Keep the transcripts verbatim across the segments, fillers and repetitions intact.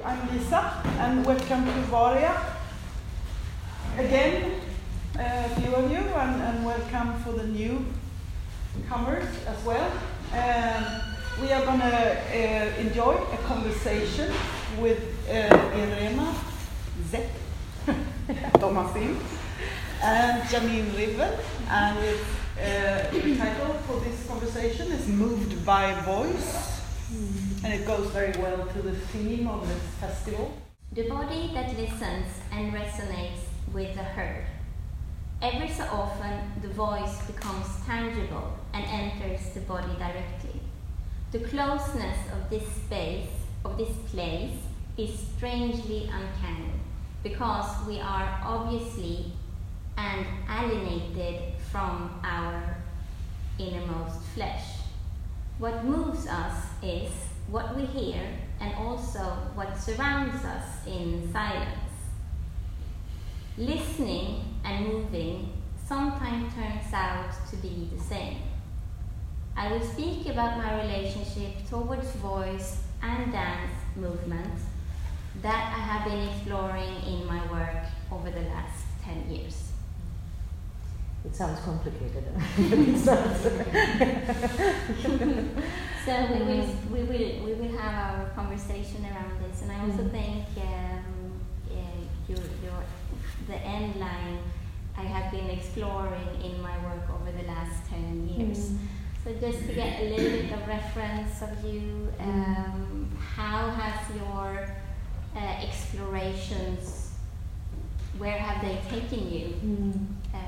I'm Lisa, and welcome to Varia. Again, a few of you, and, and welcome for the newcomers as well. Um, we are going to uh, enjoy a conversation with uh, Irena Zek, Thomasin, and Janine Riven, and it's, uh, the title for this conversation is Moved by Voice. And it goes very well to the theme of this festival. The body that listens and resonates with the heard. Every so often, the voice becomes tangible and enters the body directly. The closeness of this space, of this place, is strangely uncanny, because we are obviously and alienated from our innermost flesh. What moves us is what we hear and also what surrounds us in silence. Listening and moving sometimes turns out to be the same. I will speak about my relationship towards voice and dance movement that I have been exploring in my work over the last ten years. It sounds complicated. It's not. So we will, we will, we will have our conversation around this, and I also mm. think um, uh, your, your, the end line I have been exploring in my work over the last ten years. Mm. So just to get a little bit of reference of you, um, how has your uh, explorations, where have they taken you? Mm. Uh,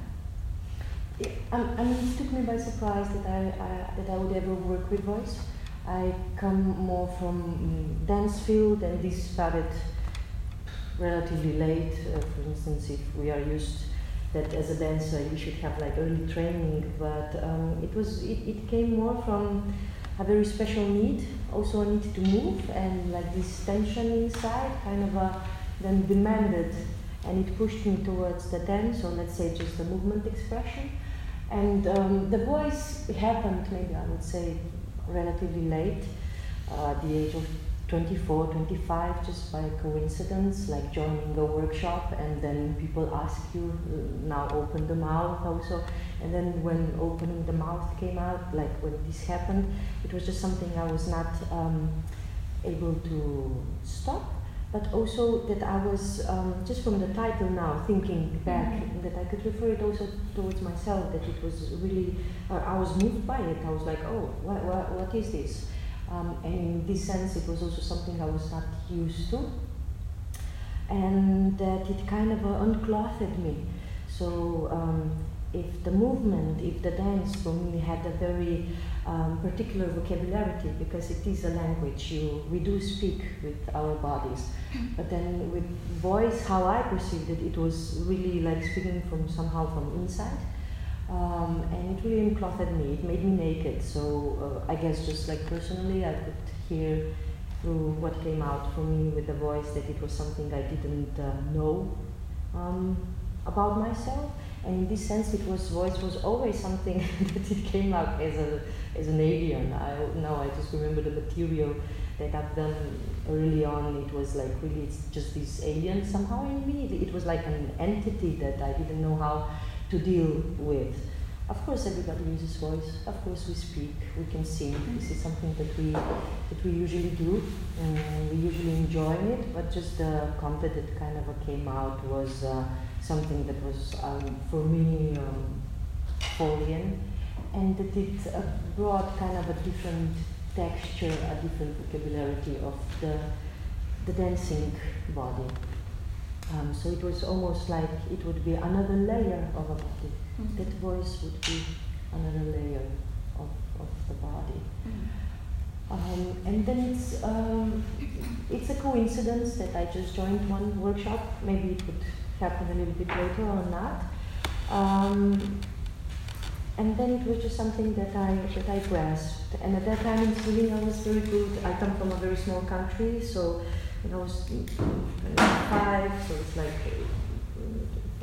I mean, it took me by surprise that I, I that I would ever work with voice. I come more from um, dance field, and this started relatively late. Uh, for instance, if we are used that as a dancer you should have like early training, but um, it was it, it came more from a very special need, also a need to move, and like this tension inside kind of uh, then demanded, and it pushed me towards the dance, or let's say just the movement expression. And um, the voice happened, maybe I would say, relatively late, uh, at the age of twenty-four, twenty-five, just by coincidence, like joining a workshop, and then people ask you, uh, now open the mouth also. And then when opening the mouth came out, like when this happened, it was just something I was not um, able to stop. But also that I was, um, just from the title now, thinking back, mm-hmm. that I could refer it also towards myself, that it was really, uh, I was moved by it. I was like, oh, what, what, what is this? Um, and in this sense, it was also something I was not used to. And that it kind of uh, unclothed me. So um, if the movement, if the dance for me had a very um, particular vocabulary, because it is a language, you, we do speak with our bodies, but then with voice, how I perceived it, it was really like speaking from somehow from inside, um, and it really unclothed me, it made me naked. So uh, I guess just like personally I could hear through what came out for me with the voice that it was something I didn't uh, know um, about myself. And in this sense, it was voice was always something that it came out as a as an alien. I now I just remember the material that I've done early on. It was like really it's just this alien somehow in me. It was like an entity that I didn't know how to deal with. Of course, everybody uses voice. Of course, we speak. We can sing. This is something that we that we usually do, and we usually enjoy it. But just the content that kind of came out was. Uh, something that was, um, for me, um, foreign, and that it uh, brought kind of a different texture, a different vocabulary of the, the dancing body. Um, so it was almost like it would be another layer of a body. Mm-hmm. That voice would be another layer of, of the body. Mm-hmm. Um, and then it's, um, it's a coincidence that I just joined one workshop. Maybe it would happen a little bit later or not. Um, and then it was just something that I that I grasped. And at that time in Slovenia I was very good. I come from a very small country, so when I was five, so it's like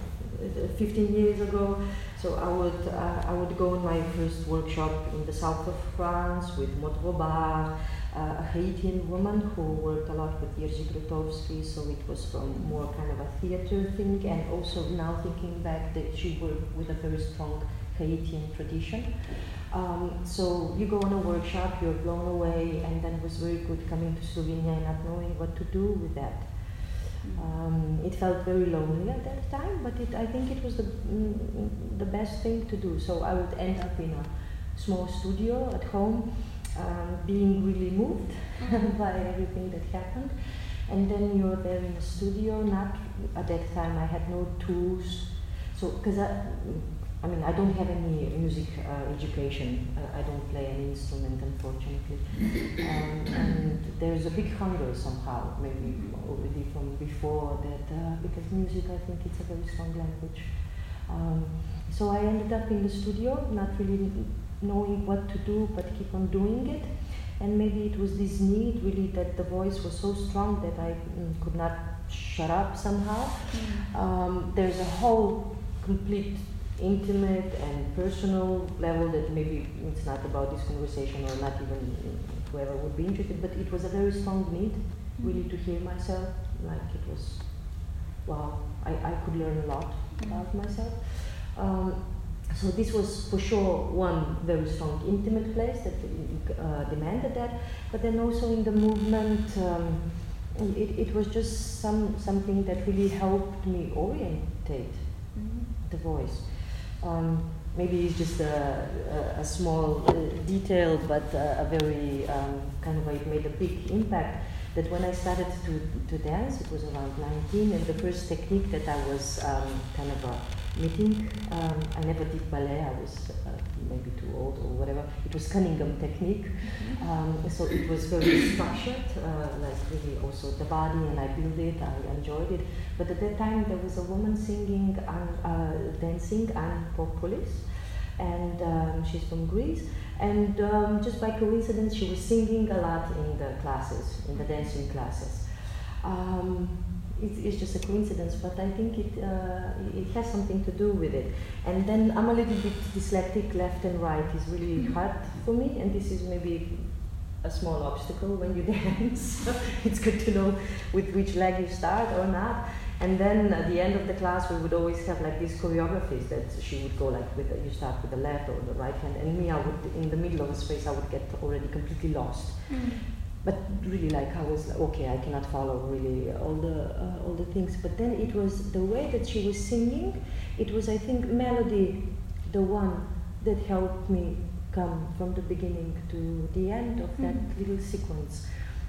fifteen years ago. So I would uh, I would go on my first workshop in the south of France with Maud Robard, uh, a Haitian woman who worked a lot with Jerzy Grotowski, so it was from more kind of a theater thing, and also now thinking back that she worked with a very strong Haitian tradition. Um, so you go on a workshop, you're blown away, and then it was very good coming to Slovenia and not knowing what to do with that. Um, it felt very lonely at that time, but it, I think it was the, mm, the best thing to do. So I would end up in a small studio at home, um, being really moved by everything that happened. And then you're there in the studio, not, at that time I had no tools. So, because I, I mean, I don't have any music uh, education. Uh, I don't play any instrument, unfortunately. Um, and there's a big hunger somehow, maybe already from before that, uh, because music, I think it's a very strong language. Um, so I ended up in the studio, not really knowing what to do, but keep on doing it. And maybe it was this need, really, that the voice was so strong that I mm, could not shut up somehow. Mm. Um, there's a whole complete intimate and personal level that maybe it's not about this conversation, or not even whoever would be interested, but it was a very strong need, really, to hear myself. Like it was, wow, I, I could learn a lot about myself. Um, so this was for sure one very strong intimate place that uh, demanded that, but then also in the movement, um, it, it was just some something that really helped me orientate mm-hmm. the voice. Um, maybe it's just a, a, a small uh, detail, but uh, a very um, kind of, it made a big impact. That when I started to, to dance, it was around nineteen, and the first technique that I was um, kind of uh, meeting, um, I never did ballet, I was uh, maybe too old or whatever. It was Cunningham technique, mm-hmm. um, so it was very structured, uh, like really also the body, and I built it, I enjoyed it. But at that time there was a woman singing, uh, uh, dancing, Anne Popoulis, and um, she's from Greece. And um, just by coincidence, she was singing a lot in the classes, in the dancing classes. Um, it, it's just a coincidence, but I think it, uh, it has something to do with it. And then I'm a little bit dyslexic, left and right is really hard for me, and this is maybe a small obstacle when you dance. It's good to know with which leg you start or not. And then at the end of the class, we would always have like these choreographies that she would go like with the, you start with the left or the right hand, and me, I would in the middle of the space, I would get already completely lost. Mm. But really, like I was like, okay, I cannot follow really all the uh, all the things. But then it was the way that she was singing. It was, I think, melody, the one that helped me come from the beginning to the end of that mm. little sequence.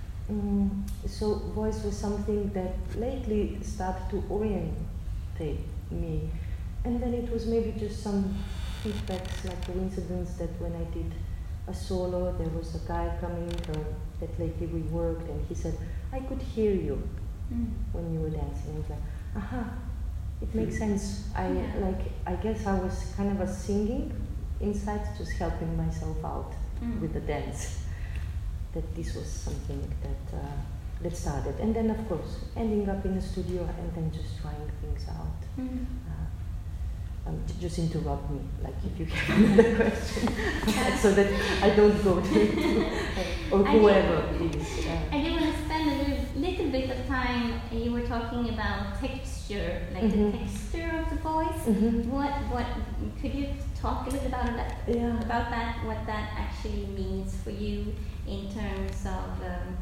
Um, so voice was something that lately started to orientate me, and then it was maybe just some feedbacks, like coincidence that when I did a solo, there was a guy coming uh, that lately we worked, and he said, I could hear you mm. when you were dancing. I was like, aha, it makes sense. I yeah. like I guess I was kind of a singing inside, just helping myself out mm. with the dance. That this was something that uh, that started, and then of course ending up in the studio and then just trying things out. Mm-hmm. uh, um, just interrupt me, like if you have another question, so that I don't go to it, or whoever it is. Uh, I do want to spend a little, little bit of time. You were talking about texture, like mm-hmm. the texture of the voice. Mm-hmm. What what could you talk a little about that? Yeah. About that, what that actually means for you? In terms of um,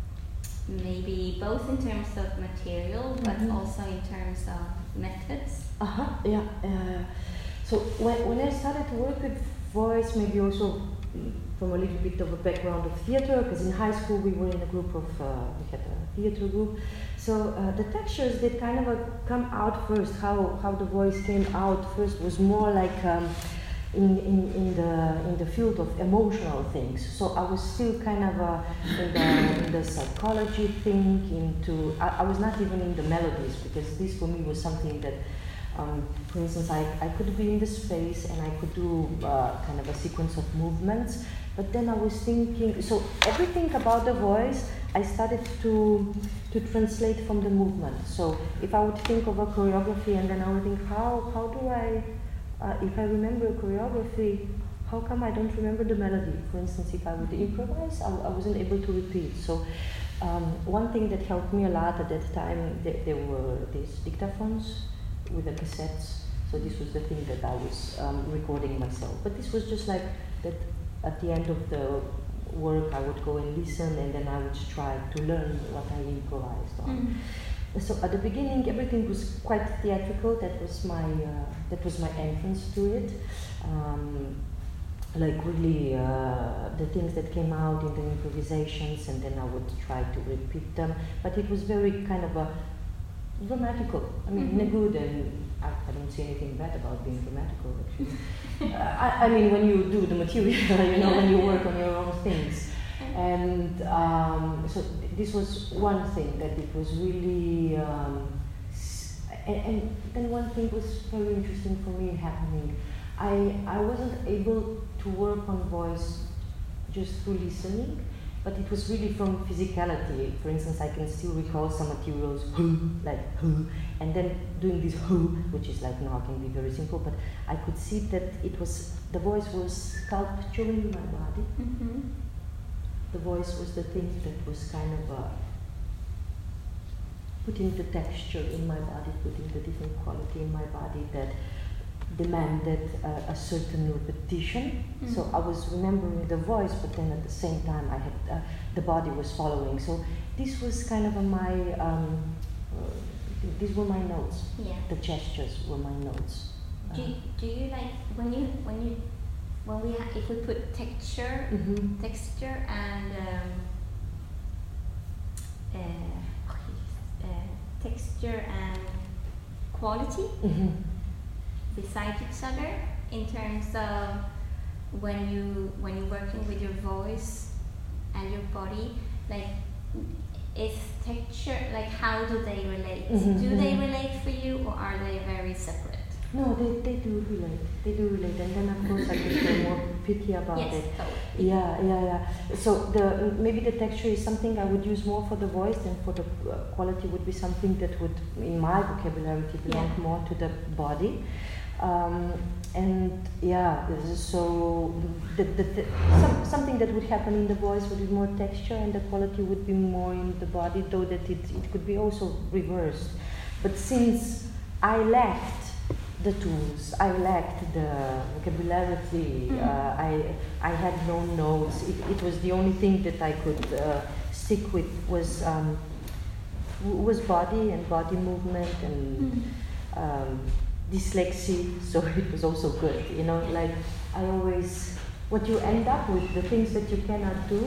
maybe both in terms of material, but mm-hmm. also in terms of methods. Uh-huh, yeah. Uh, so when, when I started to work with voice, maybe also from a little bit of a background of theater, because in high school we were in a group of, uh, we had a theater group. So uh, the textures that kind of uh, come out first, how, how the voice came out first was more like um, In, in, in the in the field of emotional things. So I was still kind of uh, in, the, in the psychology thing, into, I, I was not even in the melodies, because this for me was something that, um, for instance, I, I could be in the space and I could do uh, kind of a sequence of movements, But then I was thinking, so everything about the voice, I started to to translate from the movement. So if I would think of a choreography, and then I would think, how how do I, uh, if I remember a choreography, how come I don't remember the melody? For instance, if I would improvise, I, I wasn't able to repeat. So um, one thing that helped me a lot at that time, there, there were these dictaphones with the cassettes. So this was the thing that I was um, recording myself. But this was just like that. At the end of the work, I would go and listen, and then I would try to learn what I improvised on. Mm. So at the beginning, everything was quite theatrical. That was my uh, that was my entrance to it. Um, like really, uh, the things that came out in the improvisations, and then I would try to repeat them. But it was very kind of a grammatical. I mean, mm-hmm. in a good, and I, I don't see anything bad about being grammatical, actually. uh, I, I mean, when you do the material, you know, when you work on your own things. And um, so th- this was one thing, that it was really, um, s- and, and then one thing was very interesting for me happening. I, I wasn't able to work on voice just through listening, but it was really from physicality. For instance, I can still recall some materials, like, and then doing this, which is like now can be very simple, but I could see that it was, the voice was sculpturing my body. Mm-hmm. The voice was the thing that was kind of uh, putting the texture in my body, putting the different quality in my body that demanded uh, a certain repetition. Mm-hmm. So I was remembering the voice, but then at the same time I had uh, the body was following. So this was kind of a my um, uh, these were my notes. Yeah. The gestures were my notes. Do you, do you like when you when you when we ha- if we put texture mm-hmm. texture and um, uh, uh, texture and quality. Mm-hmm. beside each other in terms of when you when you're working with your voice and your body, like is texture, like how do they relate? Mm-hmm. Do they relate for you, or are they very separate? No, they, they do relate. They do relate, and then of course I get feel more picky about yes, it. Totally. Yeah, yeah, yeah. So the maybe the texture is something I would use more for the voice, and for the uh, quality would be something that would, in my vocabulary, belong yeah. more to the body. Um, and yeah, so the, the, the, some, something that would happen in the voice would be more texture, and the quality would be more in the body, though that it, it could be also reversed. But since I lacked the tools, I lacked the vocabulary, mm-hmm. uh, I, I had no notes, it, it was the only thing that I could uh, stick with was, um, was body and body movement and mm-hmm. um, dyslexia, so it was also good, you know, like I always, what you end up with, the things that you cannot do,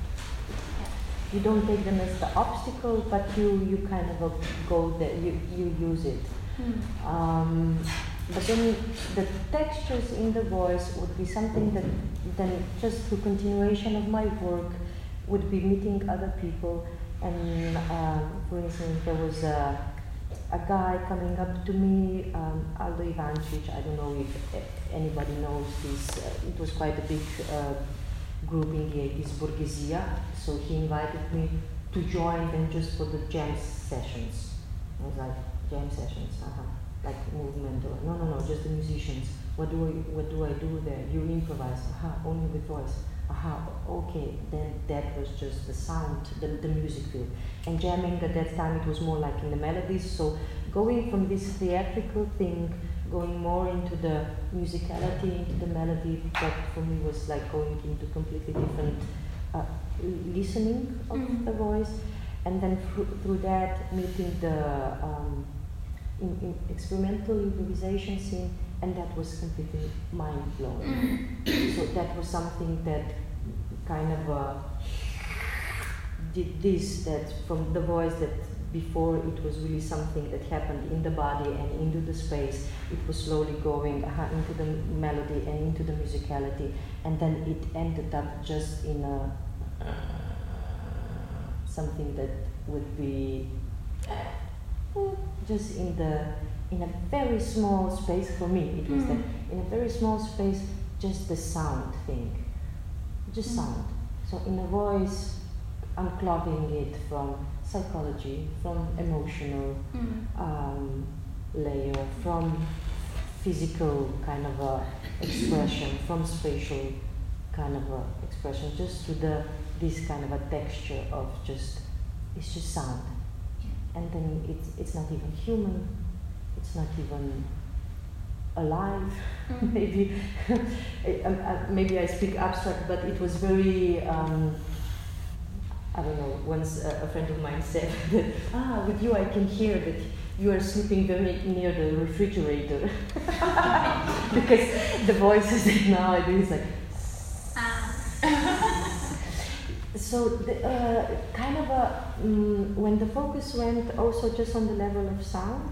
you don't take them as the obstacle, but you, you kind of go there, you, you use it. Mm. Um, but then the textures in the voice would be something that then just through continuation of my work would be meeting other people, and um, for instance there was a a guy coming up to me, um, Aldo Ivancic, I don't know if anybody knows this, uh, it was quite a big uh, group in the eighties, Borghesia, so he invited me to join them just for the jam sessions. I was like, jam sessions, uh-huh, like movement, or no, no, no, just the musicians. What do I, what do I do there? You improvise, aha, only with voice. Aha, okay, then that was just the sound, the, the music field. And jamming at that time, it was more like in the melodies, so going from this theatrical thing, going more into the musicality, into the melody, that for me was like going into completely different uh, listening of mm-hmm. the voice, and then through, through that, meeting the um, in, in experimental improvisation scene, and that was completely mind-blowing. So that was something that kind of uh, did this, that from the voice that before it was really something that happened in the body and into the space, it was slowly going uh, into the melody and into the musicality, and then it ended up just in a something that would be just in the in a very small space. For me it was mm. that in a very small space, just the sound thing, just Mm. sound. So in a voice, unclogging it from psychology, from emotional Mm. um, layer, from physical kind of a expression, from spatial kind of a expression, just to the this kind of a texture of just it's just sound, Yeah. and then it's it's not even human, it's not even alive. Mm. maybe I, I, maybe I speak abstract, but it was very. Um, I don't know. Once a, a friend of mine said that, ah, with you I can hear that you are sleeping very near the refrigerator because the voices that now I do is like. Ah. So the, uh, kind of a um, when the focus went also just on the level of sound,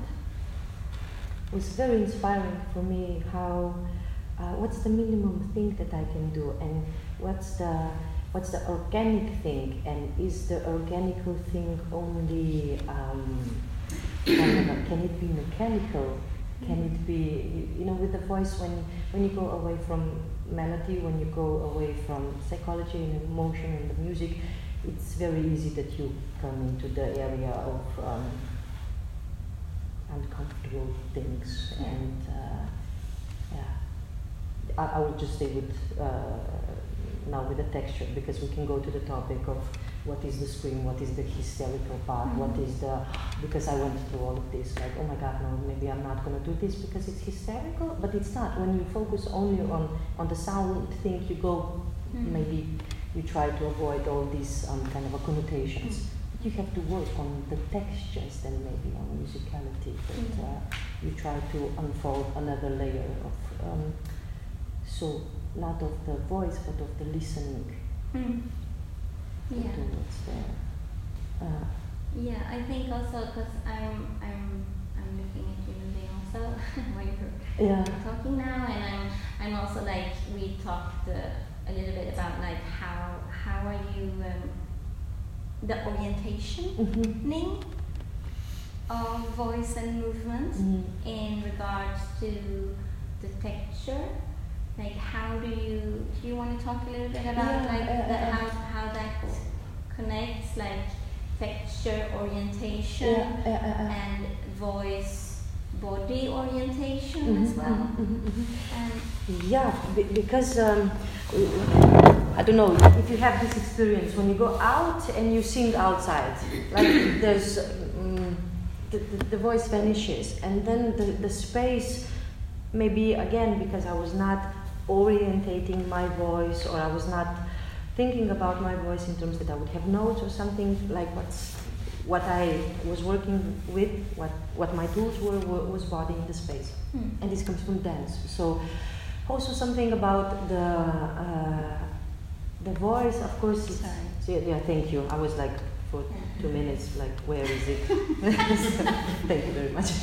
it was very inspiring for me. How uh, what's the minimum thing that I can do, and what's the what's the organic thing, and is the organical thing only um, kind of a, can it be mechanical? Can it be you, you know with the voice when when you go away from melody, when you go away from psychology and emotion and the music, it's very easy that you come into the area of um, uncomfortable things. Yeah. And uh, yeah, I, I would just stay with uh, now with the texture, because we can go to the topic of what is the scream, what is the hysterical part, Mhm. what is the, because I went through all of this, like, oh my God, no, maybe I'm not going to do this because it's hysterical, but it's not. When you focus only on, on the sound thing, you go, Mhm. maybe you try to avoid all these um, kind of connotations. Mhm. But you have to work on the textures, then maybe on musicality, but Mhm. uh, you try to unfold another layer of, um, so not of the voice, but of the listening. Mm. Yeah. To what's there. Uh, Yeah, I think also because I'm I'm I'm looking at you today also while you're yeah. talking now, and I'm I'm also like we talked uh, a little bit about like how how are you um, the orientationing Mm-hmm. of voice and movement Mm-hmm. in regards to the texture. Like how do you do you want to talk a little bit about Yeah, like uh, the, uh, how how that connects like texture orientation Yeah, uh, uh, uh. and voice body orientation Mhm, as well. mhm, mhm, mhm. And Yeah, be- because um, I don't know if you have this experience when you go out and you sing outside, like there's um, the, the, the voice vanishes, and then the, the space, maybe again because I was not orientating my voice, or I was not thinking about my voice in terms that I would have notes or something, like what's what I was working with, what, what my tools were, were was body in the space. Hmm. And this comes from dance. So also something about the uh, the voice, of course. It's, Sorry. so, yeah, thank you. I was like for two minutes, like, where is it? Thank you very much.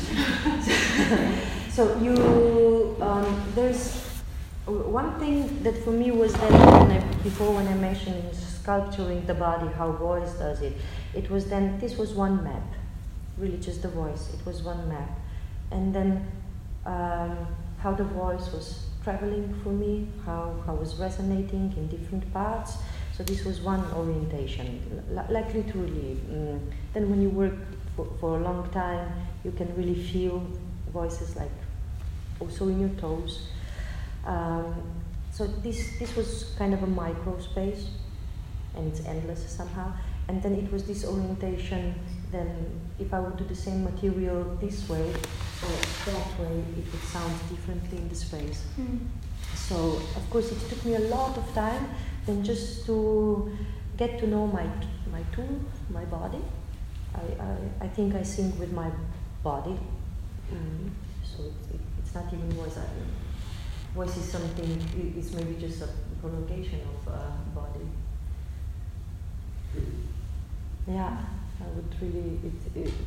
So you, um, there's one thing that for me was that when I, before when I mentioned sculpturing the body, how voice does it, it was then, this was one map, really just the voice, it was one map. And then um, how the voice was traveling for me, how, how it was resonating in different parts. So this was one orientation, L- like literally. Mm, then when you work for, for a long time, you can really feel voices like also in your toes. Um, so this this was kind of a micro space, and it's endless somehow. And then it was this orientation. Then if I would do the same material this way or that way, it would sound differently in the space. Hmm. So of course it took me a lot of time then just to get to know my my tool, my body. I I, I think I sing with my body. Mm, so it, it, it's not even voice. I, voice is something. It, it's maybe just a prolongation of uh, body. Yeah, I would really. It, it,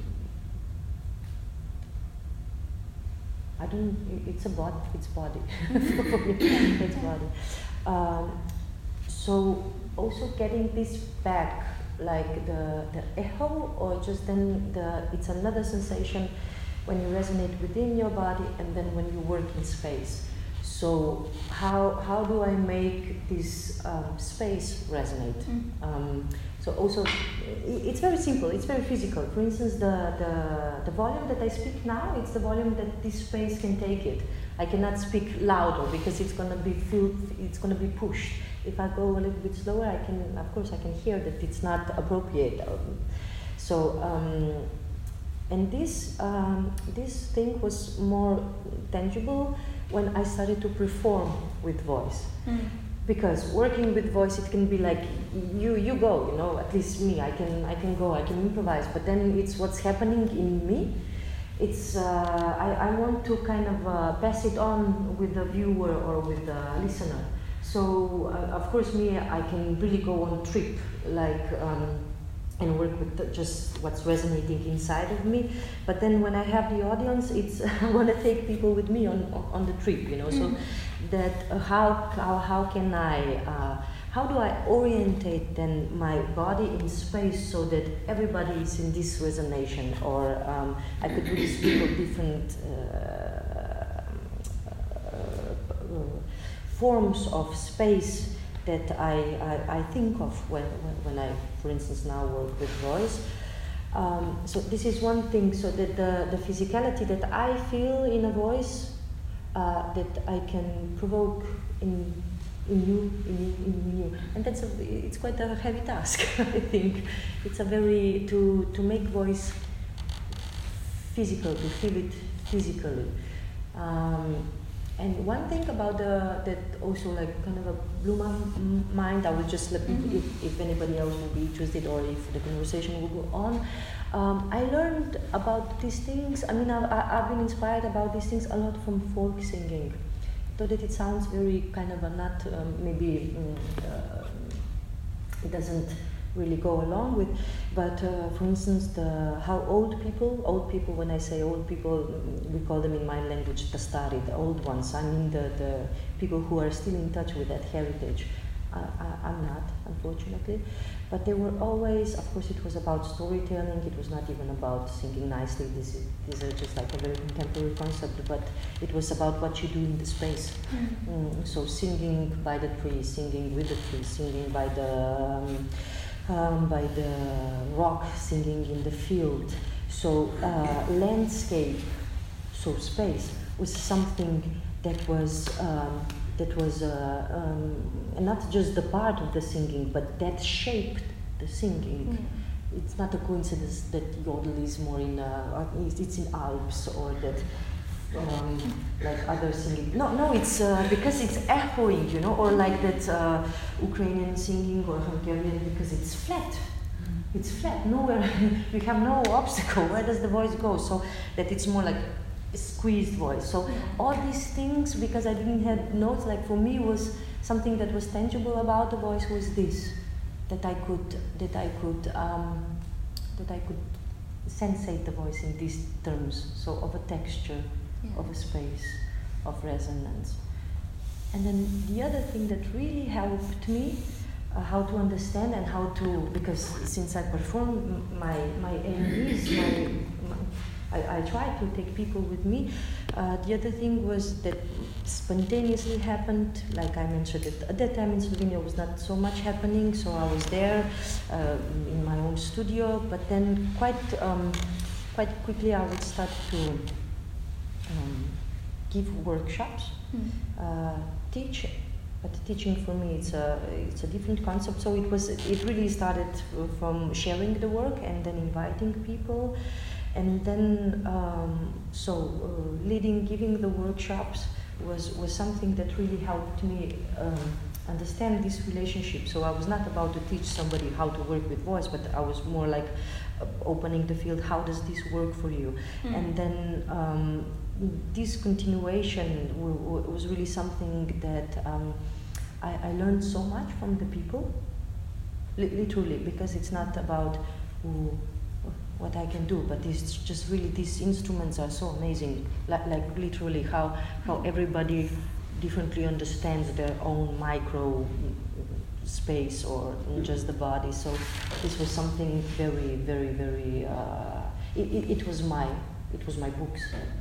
I don't. It's a body. It's body. It's body. Um, so also getting this back, like the the echo, or just then the it's another sensation when you resonate within your body, and then when you work in space. So how how do I make this um, space resonate? Mm. Um, so also, i- it's very simple. It's very physical. For instance, the, the the volume that I speak now, it's the volume that this space can take it. I cannot speak louder because it's gonna be filled. It's gonna be pushed. If I go a little bit slower, I can, of course, I can hear that it's not appropriate. Um, so. Um, And this um, this thing was more tangible when I started to perform with voice. Mm. Because working with voice, it can be like you you go, you know. At least me, I can I can go, I can improvise. But then it's what's happening in me. It's uh, I I want to kind of uh, pass it on with the viewer or with the listener. So uh, of course, me, I can really go on trip like. Um, and work with the, just what's resonating inside of me. But then when I have the audience, it's I want to take people with me on on the trip, you know. So Mm. that uh, how how how can I uh, how do I orientate then my body in space so that everybody is in this resonation, or um, I could really speak of different uh, uh, forms of space that I, I, I think of when, when I, for instance, now work with voice. Um, so this is one thing, so that the, the physicality that I feel in a voice, uh, that I can provoke in in you, in you, in you. And that's a, it's quite a heavy task, I think. It's a very, to, to make voice physical, to feel it physically. Um, And one thing about the, that also like kind of a blew my m- mind, I will just let Mm-hmm. if, if anybody else will be interested or if the conversation will go on. Um, I learned about these things, I mean I, I, I've been inspired about these things a lot from folk singing. Though that it sounds very kind of a not, um, maybe um, uh, it doesn't really go along with, but uh, for instance, the how old people, old people, when I say old people, we call them in my language tastari, the old ones. I mean the, the people who are still in touch with that heritage. I, I, I'm not, unfortunately, but they were always, of course it was about storytelling, it was not even about singing nicely, this is, these are just like a very contemporary concept, but it was about what you do in the space. Mm. Mm, so singing by the trees, singing with the trees, singing by the um, Um, by the rock, singing in the field. So uh, landscape, so space, was something that was um, that was uh, um, not just the part of the singing, but that shaped the singing. Mm. It's not a coincidence that yodel is more in uh, it's in Alps, or that um, like other singing. No, no, it's uh, because it's echoing, you know, or like that uh, Ukrainian singing or Hungarian, because it's flat. Mm. It's flat. Nowhere we have no obstacle. Where does the voice go? So that it's more like a squeezed voice. So all these things, because I didn't have notes, like for me was something that was tangible about the voice was this, that I could that I could um, that I could sensate the voice in these terms. So of a texture. Yeah. Of a space, of resonance. And then the other thing that really helped me uh, how to understand and how to, because since I perform, my my aim is, my, my, I, I try to take people with me. Uh, the other thing was that spontaneously happened, like I mentioned it, at that time in Slovenia was not so much happening, so I was there uh, in my own studio, but then quite, um, quite quickly I would start to Um, give workshops, mm. uh, teach, but teaching for me it's a it's a different concept. So it was it really started from sharing the work and then inviting people, and then um, so uh, leading, giving the workshops was was something that really helped me um, understand this relationship. So I was not about to teach somebody how to work with voice, but I was more like uh, opening the field. How does this work for you? Mm. And then. Um, This continuation w- w- was really something that um, I, I learned so much from the people, L- literally, because it's not about ooh, what I can do, but it's just really these instruments are so amazing, like, like literally how, how everybody differently understands their own micro space or just the body. So this was something very, very, very, uh, it, it, it was my, it was my books. Yeah.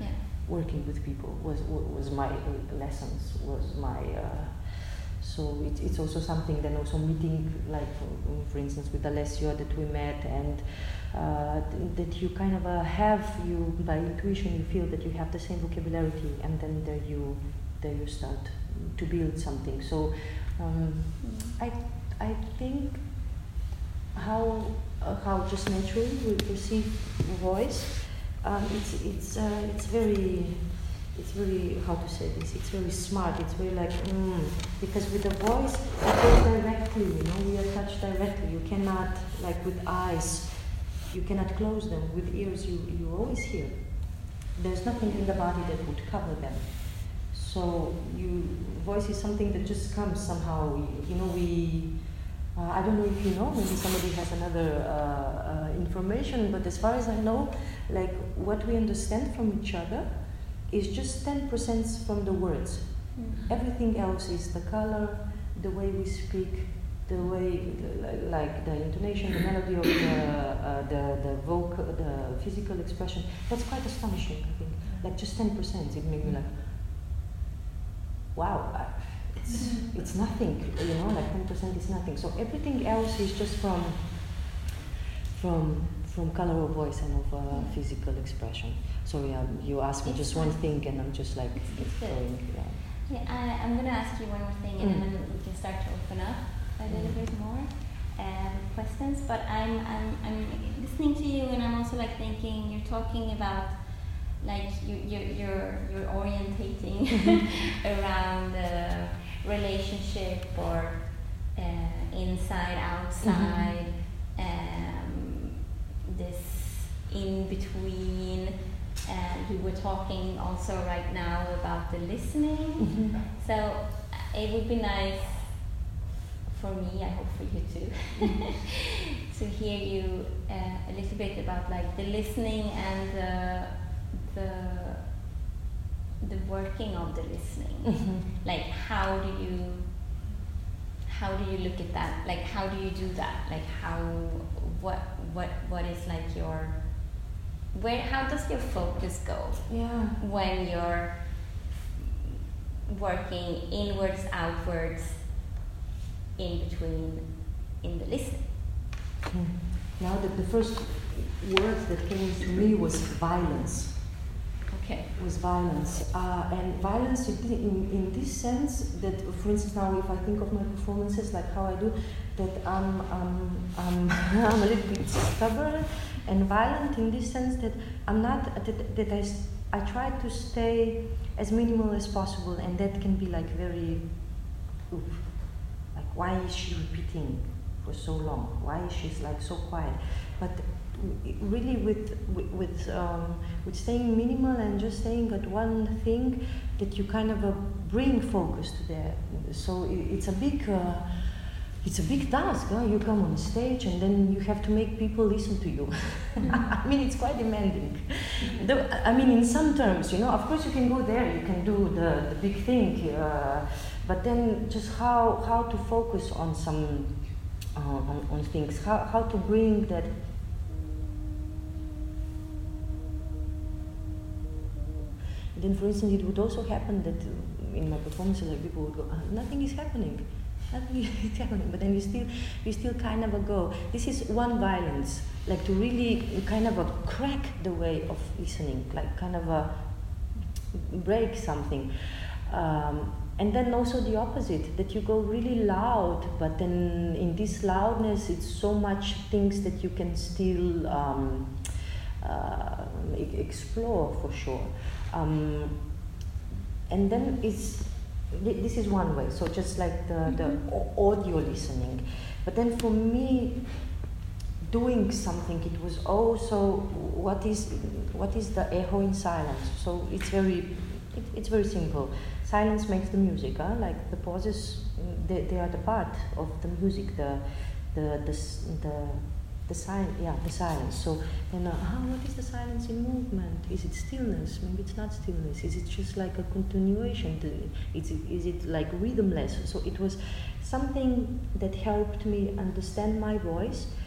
working with people was was my lessons, was my. Uh, so it, it's also something. Then also meeting, like for, for instance, with Alessio that we met, and uh, th- that you kind of uh, have you by intuition you feel that you have the same vocabulary, and then there you there you start to build something. So um, mm. I I think how uh, how just naturally we perceive voice. Um, it's it's uh, it's very it's very how to say this. It's very smart. It's very like mm, because with the voice it goes directly. You know, we are touched directly. You cannot like with eyes. You cannot close them. With ears, you you always hear. There's nothing in the body that would cover them. So you voice is something that just comes somehow. You, you know we. Uh, I don't know if you know, maybe somebody has another uh, uh, information, but as far as I know, like what we understand from each other is just ten percent from the words. Mm. Everything else is the color, the way we speak, the way, like the intonation, the melody of the, uh, the, the vocal, the physical expression. That's quite astonishing, I think. Like just ten percent, it made me like, wow. I, It's, it's nothing, you know, like ten percent is nothing. So everything else is just from from from color of voice and of uh, physical expression. Sorry, um, you asked me it's just one thing and I'm just like going. Yeah. Yeah, I, I'm going to ask you one more thing and mm. then we can start to open up a little mm. bit more uh, questions. But I'm, I'm I'm listening to you and I'm also like thinking you're talking about like you you you're you're orientating around the relationship or uh, inside outside mm-hmm. um, this in between. Uh, you were talking also right now about the listening, mm-hmm. so it would be nice for me, I hope for you too, to hear you uh, a little bit about like the listening and the the the working of the listening. Mm-hmm. Like how do you how do you look at that? Like how do you do that? Like how what what what is like your where how does your focus go? Yeah. When you're working inwards, outwards, in between, in the listening. Mm. Now that the first word that came to me was violence. Okay. Was violence, uh, and violence in, in this sense that, for instance, now if I think of my performances, like how I do, that I'm um, I'm, I'm a little bit stubborn and violent in this sense that I'm not that, that I I try to stay as minimal as possible, and that can be like very, oof, like why is she repeating for so long? Why is she like so quiet? But really with with with, um, with staying minimal and just saying at one thing that you kind of uh, bring focus to there. So it, it's a big uh, it's a big task. Huh? You come on stage and then you have to make people listen to you. I mean, it's quite demanding. The, I mean, in some terms, you know, of course you can go there, you can do the, the big thing, uh, but then just how how to focus on some uh, on, on things, how how to bring that. Then, for instance, it would also happen that in my performances, like people would go, oh, "Nothing is happening, nothing is happening." But then you still, you still kind of a go. This is one violence, like to really kind of a crack the way of listening, like kind of a break something. Um, and then also the opposite, that you go really loud, but then in this loudness, it's so much things that you can still um, uh, explore for sure. Um, and then it's, this is one way, so just like the, mm-hmm. the audio listening. But then for me, doing something, it was also what is what is the echo in silence. So it's very it, it's very simple. Silence makes the music, huh? Like the pauses, they, they are the part of the music, the the the the The silence, yeah, the silence. So then, uh, ah, what is the silence in movement? Is it stillness? Maybe it's not stillness. Is it just like a continuation? To, is it, is it like rhythmless? So it was something that helped me understand my voice,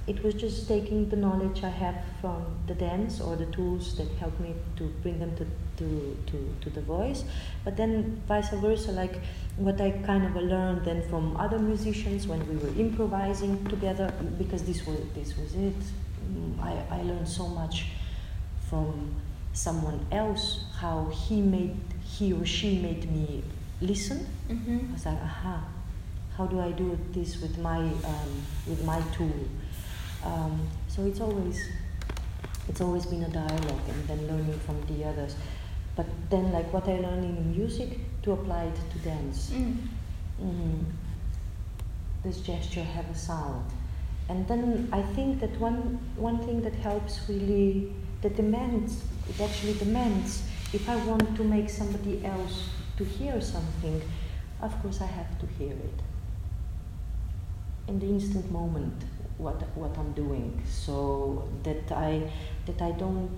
it was just taking the knowledge I have from the dance or the tools that help me to bring them to, to, to, to the voice, but then vice versa, like what I kind of learned then from other musicians when we were improvising together, because this was, this was it. I, I learned so much from someone else, how he made, he or she made me listen. Mm-hmm. I was like, aha, how do I do this with my, um, with my tool? Um, so it's always, it's always been a dialogue and then learning from the others. But then, like what I learned in music, to apply it to dance. Mm. Mm. Does gesture have a sound? And then I think that one one thing that helps really, that demands, it actually demands, if I want to make somebody else to hear something, of course I have to hear it in the instant moment. What what I'm doing, so that I that I don't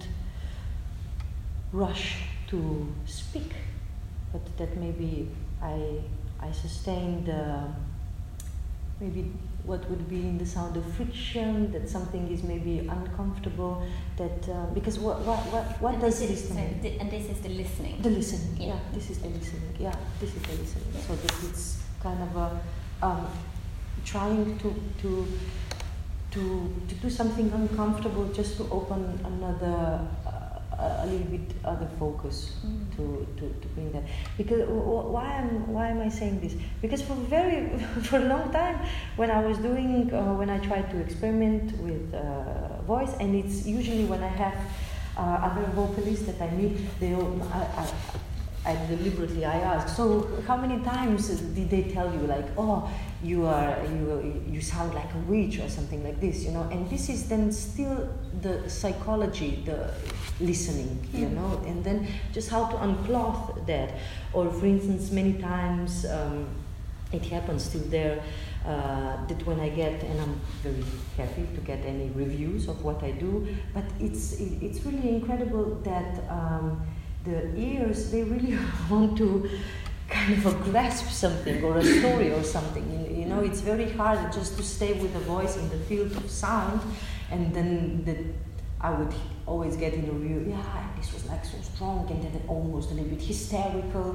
rush to speak, but that maybe I I sustain the maybe what would be in the sound of friction, that something is maybe uncomfortable, that uh, because what what what, what and does this is, listening? so the, and this is the listening. The listening, Yeah. yeah. This is the listening, yeah. This is the listening. Yeah. So that it's kind of a um, trying to to. To, to do something uncomfortable, just to open another, uh, a little bit other focus, Mm. to, to, to bring that. Because w- why am why am I saying this? Because for very for a long time, when I was doing uh, when I tried to experiment with uh, voice, and it's usually when I have uh, other vocalists that I meet, they all, I, I, I deliberately I ask, so how many times did they tell you, like, oh, you are you you sound like a witch or something like this, you know? And this is then still the psychology, the listening, you know, and then just how to uncloth that. Or for instance, many times um, it happens still there uh, that when I get, and I'm very happy to get any reviews of what I do, but it's it, it's really incredible that um, the ears, they really want to kind of a grasp something or a story or something. You, you know, it's very hard just to stay with the voice in the field of sound, and then the, I would always get in a review, yeah, this was like so strong, and then almost a little bit hysterical.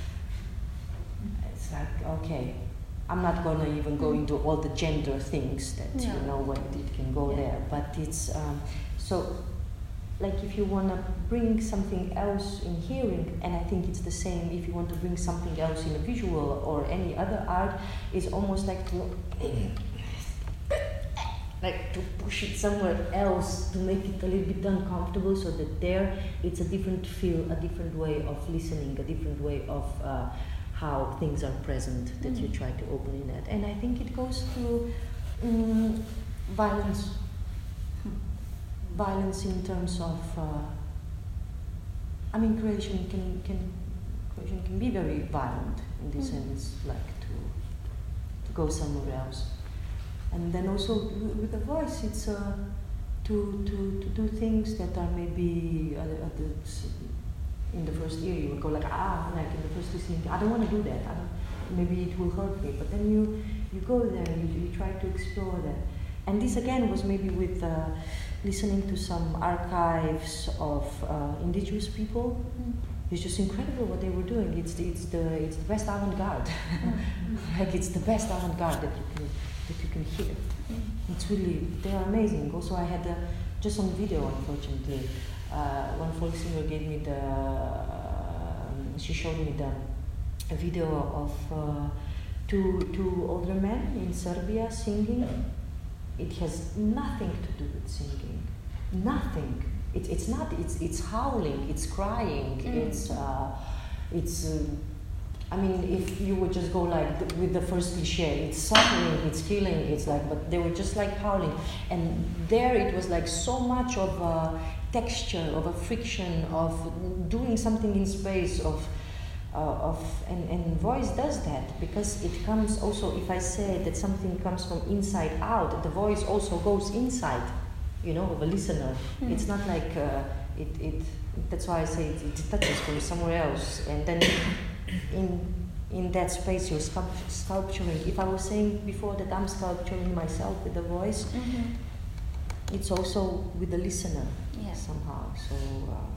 It's like, okay, I'm not gonna even go into all the gender things that, No. you know, what it can go Yeah. there, but it's, um, so, like if you want to bring something else in hearing, and I think it's the same if you want to bring something else in a visual or any other art, it's almost like to like to push it somewhere else, to make it a little bit uncomfortable, so that there it's a different feel, a different way of listening, a different way of uh, how things are present that Mm. you try to open in that. And I think it goes through um, violence. Violence in terms of, uh, I mean, creation can can creation can be very violent in this Mm. sense, like to to go somewhere else, and then also w- with the voice, it's uh, to to to do things that are maybe uh, at the, in the first ear you would go like, ah, like in the first listening, I don't want to do that. I don't, maybe it will hurt me, but then you you go there and you, you try to explore that. And this again was maybe with uh, listening to some archives of uh, indigenous people. Mm. It's just incredible what they were doing. It's the, it's the it's the best avant-garde. Mm. Like it's the best avant-garde that you can that you can hear. Mm. It's really, they are amazing. Also, I had uh, just on video, unfortunately. Uh, one folk singer gave me the. Uh, she showed me the a video of uh, two two older men in Serbia singing. It has nothing to do with singing, nothing. It, it's not. It's it's howling. It's crying. Mm. It's uh, it's. Uh, I mean, if you would just go like th- with the first cliche, it's suffering, it's killing. It's like, but they were just like howling, and there it was like so much of a texture, of a friction, of doing something in space, of. Uh, of and, and voice does that, because it comes also, if I say that something comes from inside out, the voice also goes inside, you know, of a listener. Mm. It's not like uh, it, it that's why I say it, it touches from somewhere else, and then in in that space you're sculpt- sculpturing. If I was saying before that I'm sculpturing myself with the voice, Mm-hmm. it's also with the listener Yeah. somehow. So um,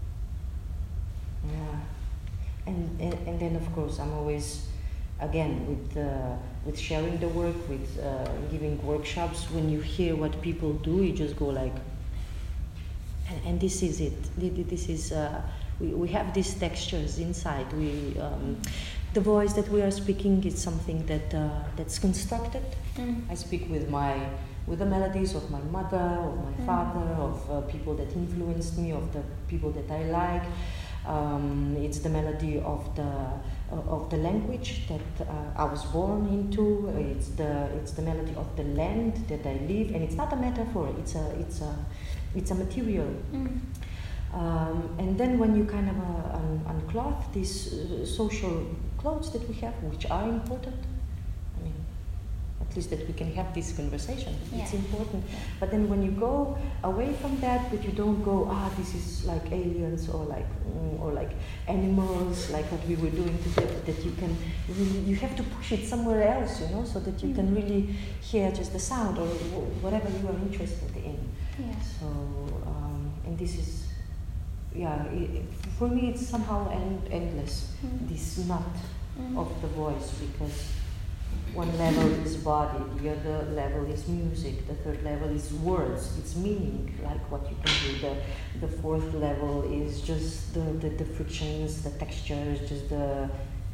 yeah, and, and and then of course I'm always, again, with uh, with sharing the work, with uh, giving workshops. When you hear what people do, you just go like, and, and this is it. This is uh, we we have these textures inside. We um, the voice that we are speaking is something that uh, that's constructed. Mm. I speak with my with the melodies of my mother, of my Mm. father, of uh, people that influenced me, of the people that I like. Um, it's the melody of the uh, of the language that uh, I was born into. It's the it's the melody of the land that I live, and it's not a metaphor. It's a it's a it's a material. Mm. Um, and then when you kind of uh, un- uncloth these uh, social clothes that we have, which are important, I mean, at least that we can have this conversation, it's Yeah. important. But then when you go away from that, but you don't go, ah, this is like aliens or like mm, or like animals, like what we were doing today, that you can really, you have to push it somewhere else, you know, so that you can really hear just the sound or wh- whatever you are interested in. Yeah. So, um, and this is, yeah, it, it- for me it's somehow end, endless, Mm. this knot Mm. of the voice, because one level is body, the other level is music, the third level is words, it's meaning, like what you can do, the, the fourth level is just the, the, the frictions, the textures, just the...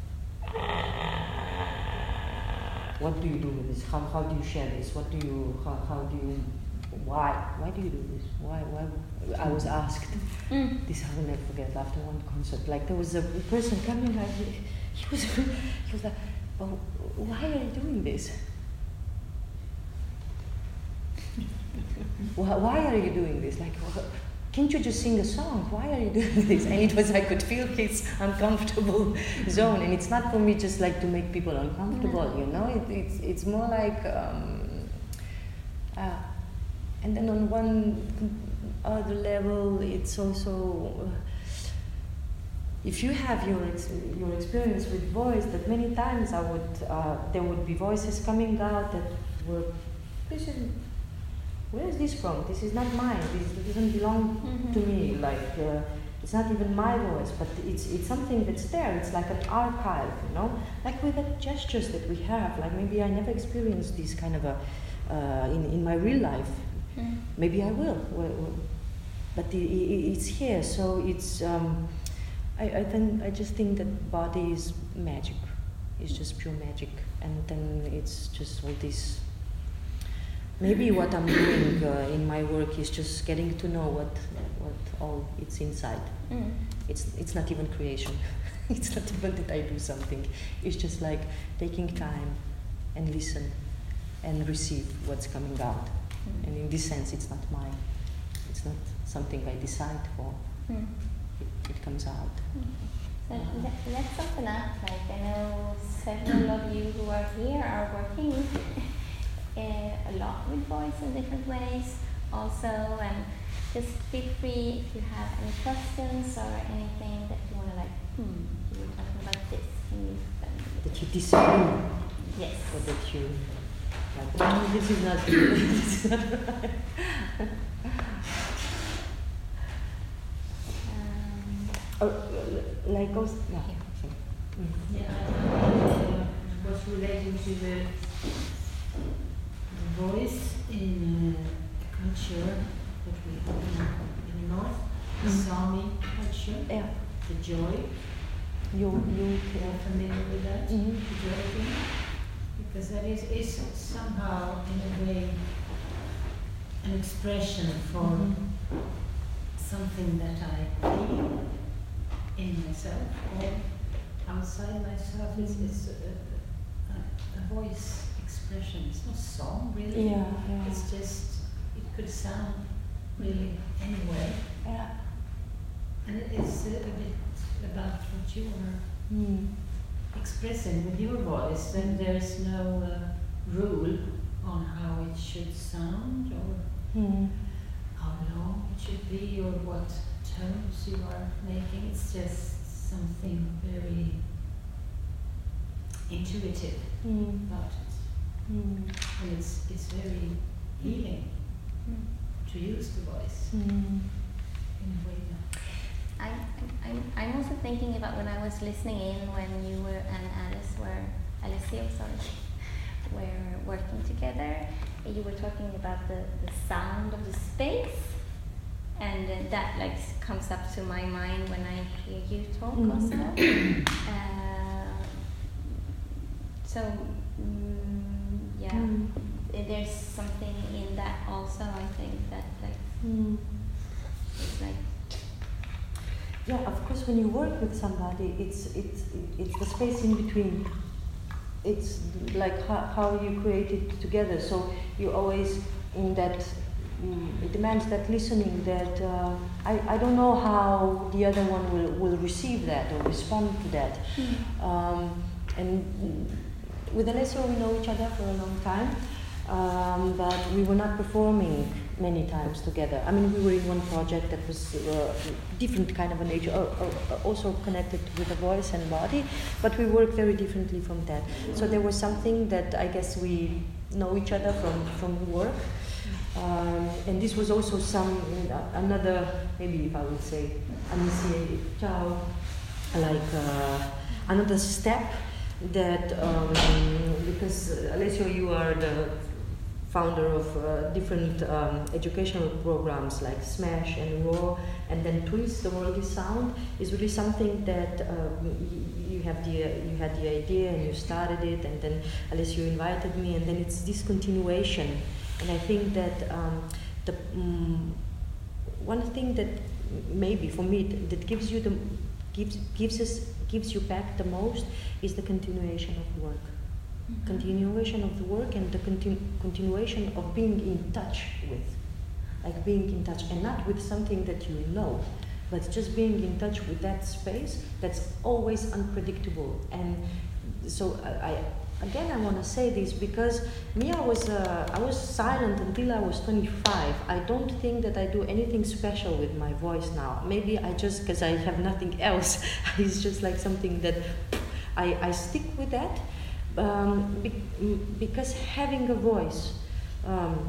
What do you do with this? How, how do you share this? What do you, how, how do you, why? Why do you do this? Why, why? I was asked, Mm. this I will never forget, after one concert, like there was a person coming, like, he was, he was like, oh, why are you doing this? why, why are you doing this? Like, wh- can't you just sing a song? Why are you doing this? And it was, I could feel his uncomfortable zone, and it's not for me just like to make people uncomfortable, No. you know, it, it's, it's more like, um, uh, and then on one other level, it's also, uh, if you have your ex- your experience with voice, that many times I would uh, there would be voices coming out that were, this is, where is this from? This is not mine. This doesn't belong Mhm. to me. Like uh, it's not even my voice, but it's it's something that's there. It's like an archive, you know, like with the gestures that we have. Like maybe I never experienced this kind of a uh, in in my real life. Mm. Maybe I will, well, well, but i i it's here. So it's. Um, I I think I just think that body is magic. It's just pure magic, and then it's just all this. Maybe what I'm doing uh, in my work is just getting to know what what all it's inside. Mm. It's it's not even creation. It's not even that I do something. It's just like taking time and listen and receive what's coming out. Mm. And in this sense, it's not mine. It's not something I decide for. Mm. It, it comes out. So let, let's open up. Like I know several of you who are here are working uh, a lot with voice in different ways. Also, and just feel free if you have any questions or anything that you want to like. Hmm, you were talking about this. Can you? That you disagree, Yes. or that you like, "No, this is not good. This is not right." Um, Or uh, like goes, yeah. sorry. Mm. Yeah, I was relating to the voice in uh, culture that we have in, in the north, the Mm. Sami culture, Yeah, the joy. you you You are familiar with that? Mhm. The joy thing? Because that is, is somehow, in a way, an expression for Mhm. something that I feel in myself or outside myself. It's, it's a, a, a voice expression. It's not song, really. Yeah, yeah. It's just, it could sound really anyway. Yeah. And it is a, a bit about what you are Mm. expressing with your voice. That there's no uh, rule on how it should sound or Mm. how long it should be or what tones you are making. It's just something very intuitive Mm. about it. Mm. And it's, it's very healing. mm. to use the voice Mm. in a way that I, I, I'm, I'm also thinking about when I was listening in when you were and Alice were, Alessio, sorry, were working together. You were talking about the, the sound of the space, and uh, that like comes up to my mind when I hear you talk Mhm. also. uh, so, mm, yeah, Mm. there's something in that also, I think, that like, Mm. it's like, Yeah, of course, when you work with somebody, it's it's it's the space in between. It's like how, how you create it together. So you always in that. Mm, it demands that listening. That uh, I I don't know how the other one will will receive that or respond to that. mm. Um, and with Alessio, we know each other for a long time, um, but we were not performing many times together. I mean, we were in one project that was uh, different kind of a nature, uh, uh, also connected with the voice and body, but we work very differently from that. So there was something that I guess we know each other from, from work. Um, and this was also some, uh, another, maybe if I would say, amici, ciao, like uh, another step that, um, because uh, Alessio, you are the founder of uh, different um, educational programs like SMASH and RAW, and then Twist, the World is Sound, is really something that um, you, you have the you had the idea and you started it, and then Alessio invited me, and then it's this continuation. And I think that um, the um, one thing that maybe for me that, that gives you the gives gives us gives you back the most is the continuation of work. Mm-hmm. Continuation of the work and the continu continuation of being in touch with, like being in touch, and not with something that you know, but just being in touch with that space that's always unpredictable. And so I, I again I want to say this because me I was uh, I was silent until I was twenty-five. I don't think that I do anything special with my voice now. Maybe I just because I have nothing else. It's just like something that I I stick with that. Um, be, because having a voice, um,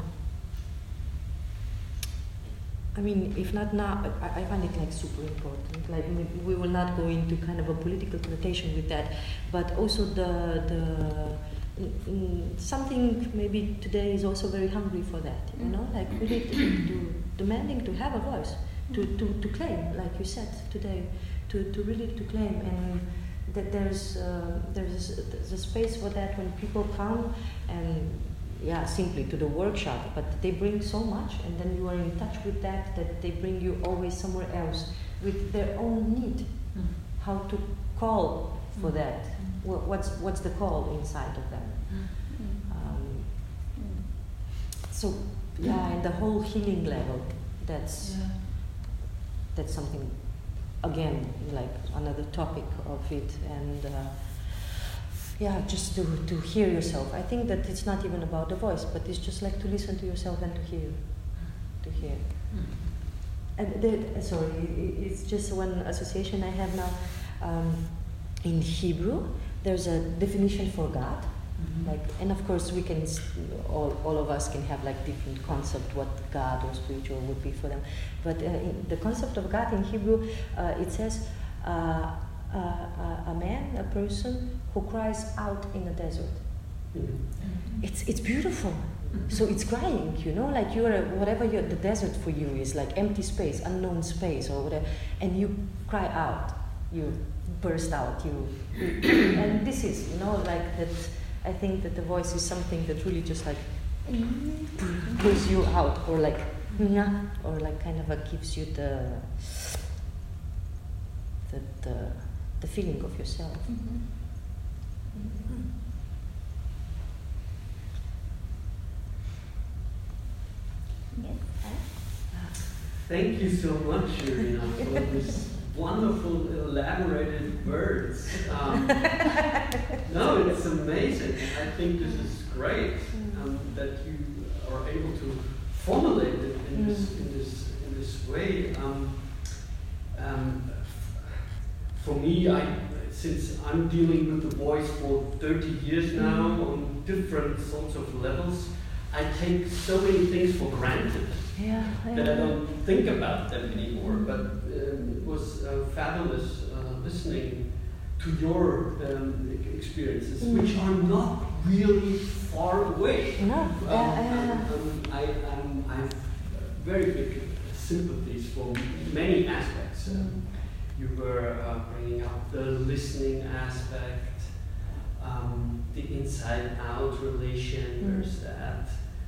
I mean, if not now, I, I find it like super important. Like we will not go into kind of a political connotation with that, but also the the mm, something maybe today is also very hungry for that. You know, like really to, to demanding to have a voice, to, to, to claim, like you said today, to, to really to claim and. That there's uh, there's, there's a space for that when people come and yeah simply to the workshop, but they bring so much, and then you are in touch with that that they bring you always somewhere else with their own need. Mm. How to call for mm. that? Mm. What's what's the call inside of them? Mm. Um, mm. So yeah, and the whole healing level. That's yeah. that's something. Again, like another topic of it, and uh, yeah, just to to hear yourself. I think that it's not even about the voice, but it's just like to listen to yourself and to hear, to hear. Mm-hmm. And the, sorry, it's just one association I have now. Um, in Hebrew, there's a definition for God. Mm-hmm. Like, and of course, we can all all of us can have like different concept what God or spiritual would be for them. But uh, in the concept of God in Hebrew, uh, it says uh, uh, uh, a man, a person who cries out in a desert. Mm-hmm. It's it's beautiful. Mm-hmm. So it's crying, you know, like you're a, whatever you're, the desert for you is like empty space, unknown space, or whatever, and you cry out, you burst out, you, you and this is, you know, like that. I think that the voice is something that really just like pulls you out, or like, or like kind of a gives you the the the, the feeling of yourself. Mm-hmm. Mm-hmm. Yes. Thank you so much, Irina, for this wonderful, elaborated words. Um, no, it's amazing. I think this is great um, that you are able to formulate it in this in this in this way. Um, um, for me, I since I'm dealing with the voice for thirty years now on different sorts of levels, I take so many things for granted Yeah, yeah. that I don't think about them anymore. But um, it was uh, fabulous uh, listening to your um, experiences, Mm. which are not really far away. No, Um, yeah, yeah. um, um, I, um, I have very big sympathies for many aspects. Um, you were uh, bringing up the listening aspect, um, the inside-out relation, Mm. there's that,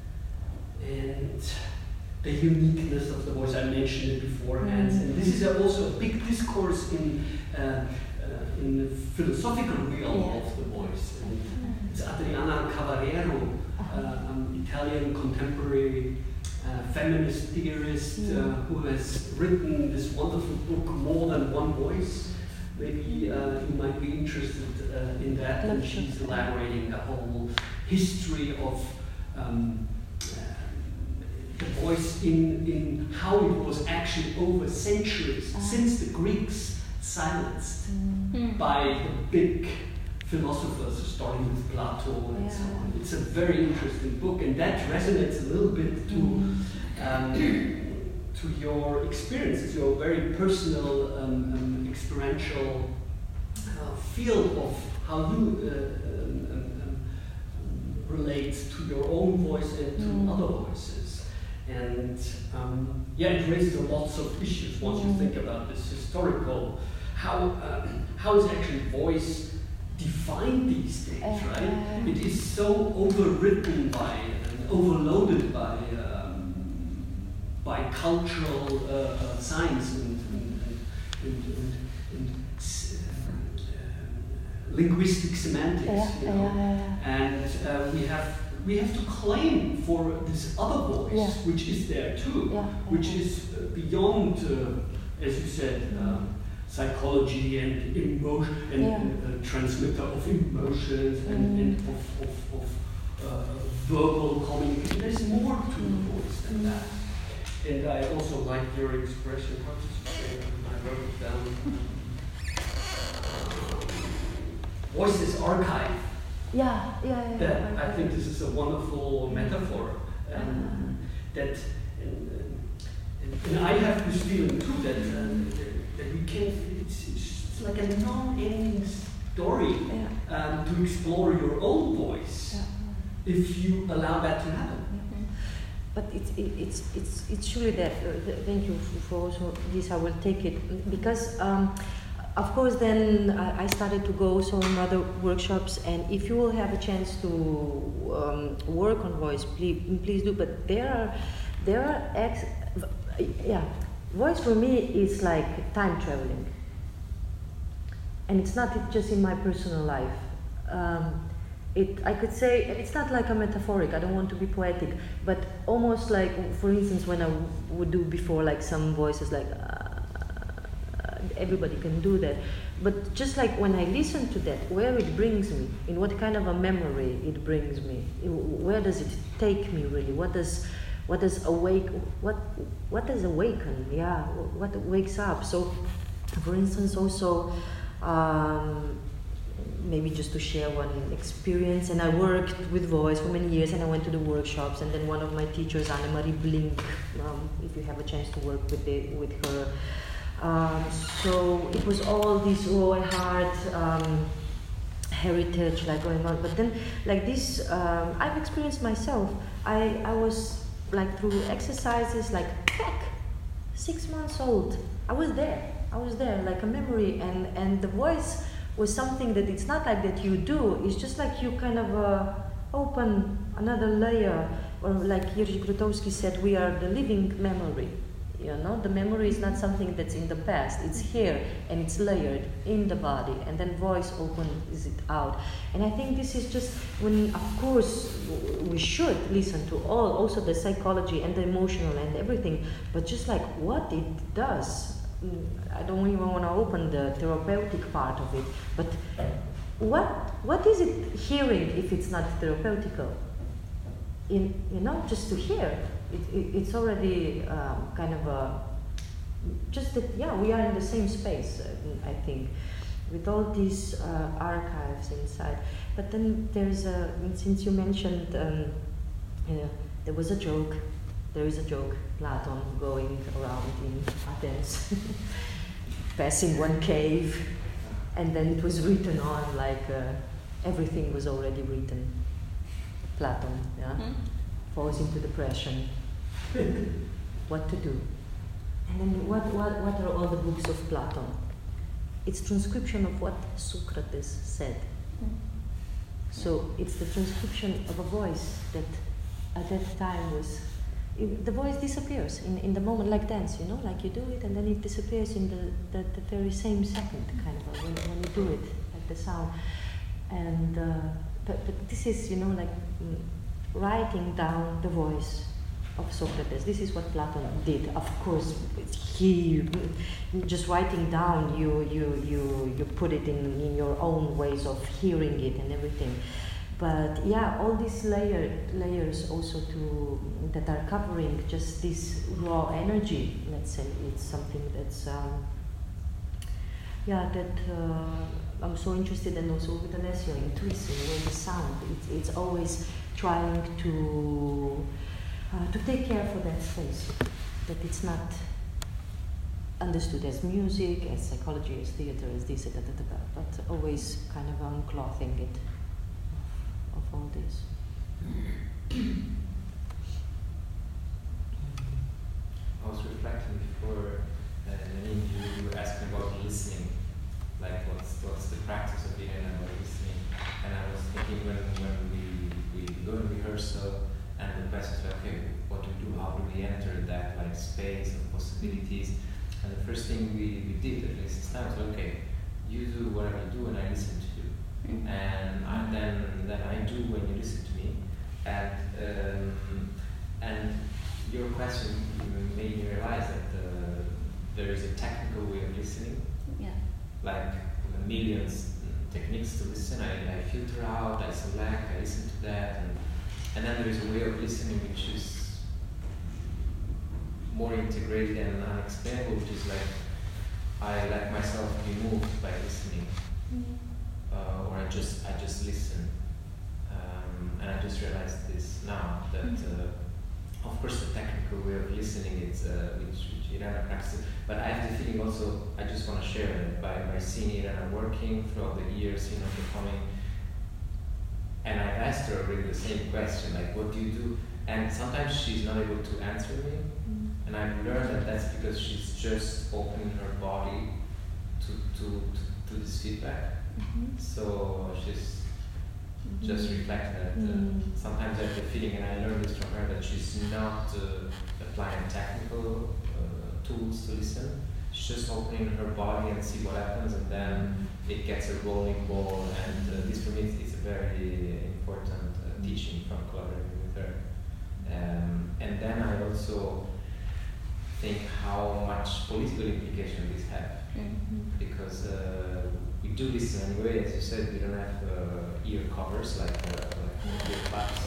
and the uniqueness of the voice. I mentioned it beforehand, Mm. and this is a, also a big discourse in uh, uh, in the philosophical realm Yeah. of the voice. And it's Adriana Cavallero, uh, an Italian contemporary uh, feminist theorist uh, who has written this wonderful book, More Than One Voice. Maybe uh, you might be interested uh, in that. And Love she's to. elaborating a whole history of um, uh, the voice in, in how it was actually over centuries, Ah. since the Greeks silenced Mm. by the big philosophers, starting with Plato and so Yeah. on. It's a very interesting book, and that resonates a little bit to um, to your experiences, your very personal, um, um, experiential uh, field of how you uh, um, um, um, relate to your own voice and to Mm. other voices. And um, yeah, it raises lots of issues once you Mm. think about this historical, how um, how is actually voice defined these days, Uh, right? uh. It is so overwritten by and overloaded by um, by cultural uh, uh, science and, and, and, and, and s- uh, linguistic semantics, Yeah, you know. yeah, yeah, And uh, we have we have to claim for this other voice, Yeah. which is there too, Yeah, which yeah. is uh, beyond, uh, as you said, um, psychology and emotion and, Yeah. and uh, transmitter of emotions and, Mm. and of, of, of uh, verbal communication. There's more to the voice than that. And I also like your expression. How did you say it? I wrote it down. Voices archive. Yeah, yeah, yeah. That yeah. I think this is a wonderful metaphor, um, that and, and, and I have this feeling too that um, that, that we can. It's, it's like a non-ending story Yeah. um, to explore your own voice Yeah. if you allow that to happen. But it's it, it's it's it's surely that. Uh, th- thank you f- for also this. I will take it because, um, of course, then I, I started to go so in other workshops. And if you will have a chance to um, work on voice, please please do. But there are there are ex, yeah, voice for me is like time traveling, and it's not just in my personal life. Um, It, I could say it's not like a metaphoric. I don't want to be poetic, but almost like, for instance, when I w- would do before, like some voices, like uh, everybody can do that. But just like when I listen to that, where it brings me, in what kind of a memory it brings me, i- where does it take me really? What does, what does awake? What, what does awaken? Yeah, what wakes up? So, for instance, also. Um, Maybe just to share one experience, and I worked with voice for many years, and I went to the workshops, and then one of my teachers, Annemarie Blink, um, if you have a chance to work with the, with her, um, so it was all this raw heart um, heritage like going on, but then like this, um, I've experienced myself. I I was like through exercises, like heck, six months old. I was there. I was there, like a memory, and and the voice was something that it's not like that you do, it's just like you kind of uh, open another layer, or like Jerzy Grotowski said, we are the living memory, you know, the memory is not something that's in the past, it's here, and it's layered in the body, and then voice opens it out. And I think this is just when, of course, we should listen to all, also the psychology and the emotional and everything, but just like what it does. I don't even want to open the therapeutic part of it, but what what is it hearing if it's not therapeutical? In you know, just to hear, it, it, it's already um, kind of a just that yeah, we are in the same space. I think with all these uh, archives inside. But then there's a since you mentioned um, you know, there was a joke, there is a joke, Platon going around in Athens, passing one cave, and then it was written on like uh, everything was already written. Platon, yeah, mm-hmm. falls into depression. What to do? And then what, what, what are all the books of Platon? It's transcription of what Socrates said. Mm-hmm. So it's the transcription of a voice that at that time was, it, the voice disappears in, in the moment, like dance, you know, like you do it and then it disappears in the, the, the very same second, kind of, when, when you do it, like the sound. And, uh, but, but this is, you know, like mm, writing down the voice of Socrates. This is what Platon did. Of course, he, just writing down, you, you, you, you put it in, in your own ways of hearing it and everything. But yeah, all these layer, layers also to, that are covering just this raw energy, let's say, it's something that's, um, yeah, that uh, I'm so interested in also with Alessio, in twisting, where the sound, it's, it's always trying to, uh, to take care for that space, that it's not understood as music, as psychology, as theater, as this, da, da, da, da, but always kind of unclothing it of, of all this. I was reflecting before, uh, Janine, you, you were asking about listening, like what's what's the practice of Irena about listening, and I was thinking when when we we go in rehearsal and the question is okay, what do we do? How do we enter that like space of possibilities? And the first thing we, we did, at least this time, was okay, you do whatever you do and I listen to you. Mm-hmm. And I, then then I do when you listen to me. And um, and your question made me realize that uh, there is a technical way of listening. Yeah. Like millions techniques to listen. I, I filter out, I select, I listen to that, and and then there is a way of listening which is more integrated and unexplainable, which is like I let myself be moved by listening, mm-hmm. uh, or I just I just listen, um, and I just realized this now that mm-hmm. uh, of course the technical way of listening is uh, which, which Irena practices, but I have the feeling also I just want to share it by by seeing Irena working throughout the years, you know, performing, and I've asked her really the same question, like what do you do, and sometimes she's not able to answer me. Mm-hmm. And I've learned that that's because she's just opening her body to to, to, to this feedback. Mm-hmm. So she's mm-hmm. just reflecting that. Uh, mm-hmm. Sometimes I have the feeling, and I learned this from her, that she's not uh, applying technical uh, tools to listen. She's just opening her body and see what happens, and then it gets a rolling ball. And uh, this for me is a very important uh, teaching from collaborating with her. Um, and then I also think how much political implication this have, mm-hmm. because uh, we do listen anyway. As you said, we don't have uh, ear covers like uh, like ear plugs,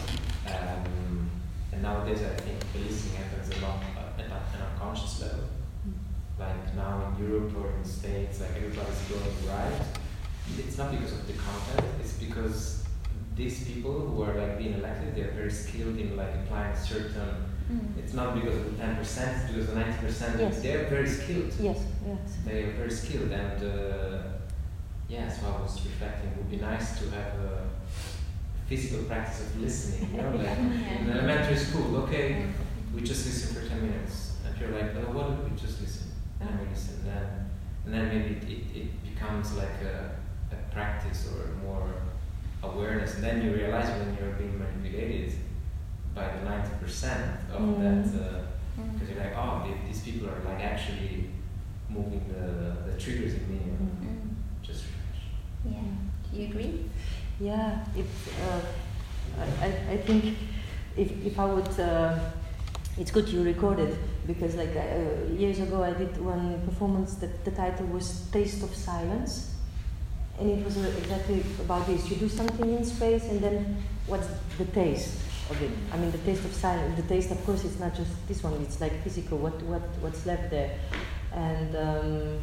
um, and nowadays I think the listening happens a lot at an unconscious level. Mm-hmm. Like now in Europe or in the States, like everybody's going right. It's not because of the content; it's because these people who are like being elected, they are very skilled in like applying certain. Mm. It's not because of the ten percent, it's because of the ninety percent. Yes. They're very skilled. Yes, yes. They are very skilled, and uh, yeah, so I was reflecting, it would be nice to have a physical practice of listening, you know, like yeah. in elementary school, okay, we just listen for ten minutes, and you're like, oh, what did we just listen? And we listen, then, and then maybe it, it, it becomes like a, a practice or more awareness, and then you realize when you're being manipulated by the ninety percent of mm. that, because uh, mm. you're like, oh, they, these people are like actually moving the, the triggers in me, and mm. just refresh. Yeah, do you agree? Yeah, if, uh, I, I think if, if I would, uh, it's good you recorded, because like uh, years ago I did one performance that the title was Taste of Silence, and it was uh, exactly about this. You do something in space, and then what's the taste of it? I mean, the taste of silence. The taste, of course, it's not just this one. It's like physical. What what what's left there, and um,